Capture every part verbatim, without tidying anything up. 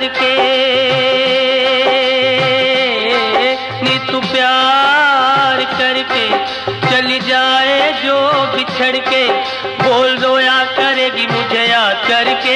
करके, नी तू प्यार करके चली जाए जो बिछड़ के, बोल रोया करेगी मुझे याद करके।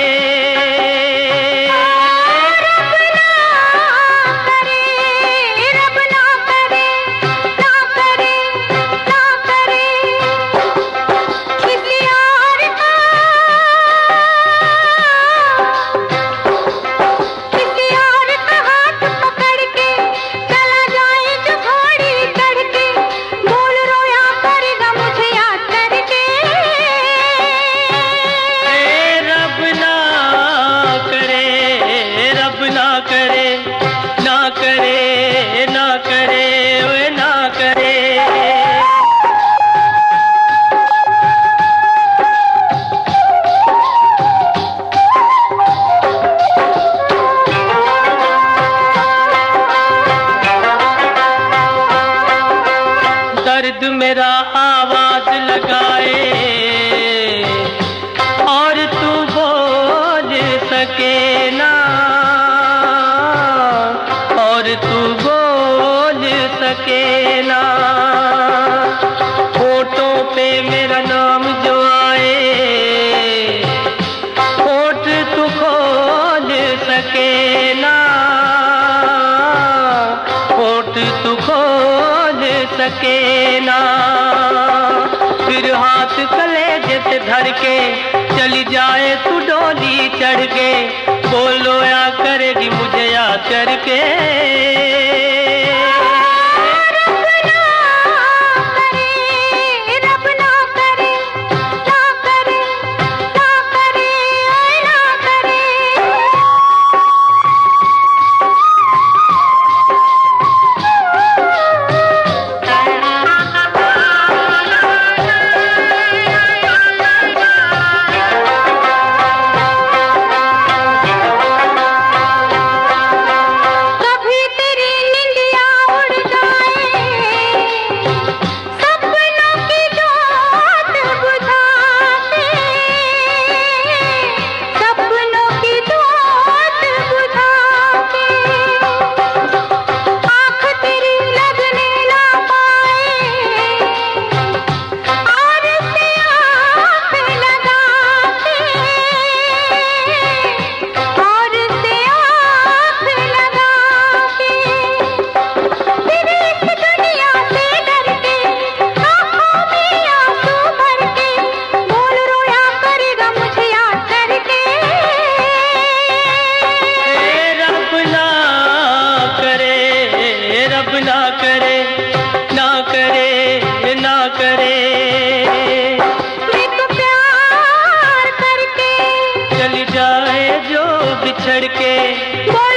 दर्द मेरा आवाज लगाए और तू बोल सके ना, और तू बोल सके ना। होठों पे मेरा नाम जो आए, होठ तू खोल सके ना, होठ तू खोल सके ना। फिर हाथ कलेजे से धर के चली जाए तू डोली चढ़ के, बोलो या करेगी मुझे याद करके। बिछड़ के